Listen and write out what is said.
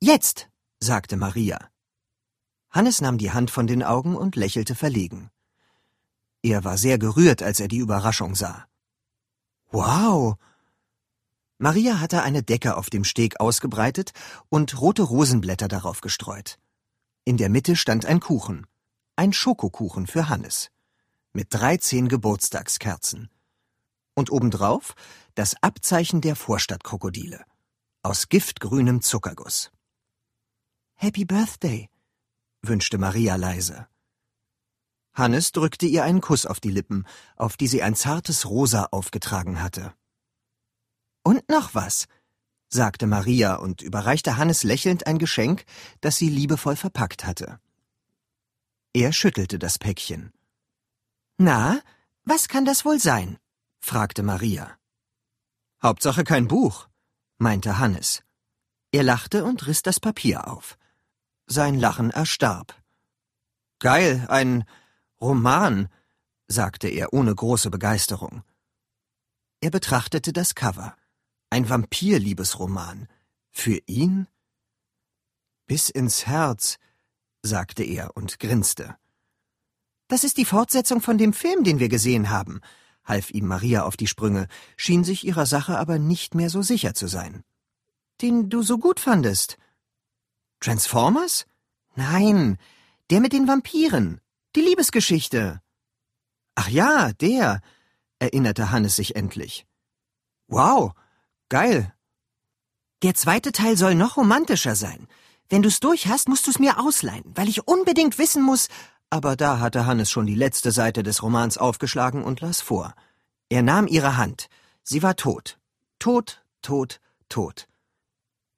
Jetzt, sagte Maria. Hannes nahm die Hand von den Augen und lächelte verlegen. Er war sehr gerührt, als er die Überraschung sah. Wow! Maria hatte eine Decke auf dem Steg ausgebreitet und rote Rosenblätter darauf gestreut. In der Mitte stand ein Kuchen, ein Schokokuchen für Hannes, mit 13 Geburtstagskerzen. Und obendrauf das Abzeichen der Vorstadtkrokodile, aus giftgrünem Zuckerguss. »Happy Birthday«, wünschte Maria leise. Hannes drückte ihr einen Kuss auf die Lippen, auf die sie ein zartes Rosa aufgetragen hatte. »Und noch was«, sagte Maria und überreichte Hannes lächelnd ein Geschenk, das sie liebevoll verpackt hatte. Er schüttelte das Päckchen. »Na, was kann das wohl sein?« fragte Maria. »Hauptsache kein Buch«, meinte Hannes. Er lachte und riss das Papier auf. Sein Lachen erstarb. »Geil, ein Roman«, sagte er ohne große Begeisterung. Er betrachtete das Cover. Ein Vampir-Liebesroman. Für ihn? »Bis ins Herz«, sagte er und grinste. »Das ist die Fortsetzung von dem Film, den wir gesehen haben«, half ihm Maria auf die Sprünge, schien sich ihrer Sache aber nicht mehr so sicher zu sein. »Den du so gut fandest.« »Transformers?« »Nein, der mit den Vampiren. Die Liebesgeschichte.« »Ach ja, der«, erinnerte Hannes sich endlich. »Wow, geil.« »Der zweite Teil soll noch romantischer sein. Wenn du's durch hast, musst du's mir ausleihen, weil ich unbedingt wissen muss...« Aber da hatte Hannes schon die letzte Seite des Romans aufgeschlagen und las vor. Er nahm ihre Hand. Sie war tot. Tot, tot, tot.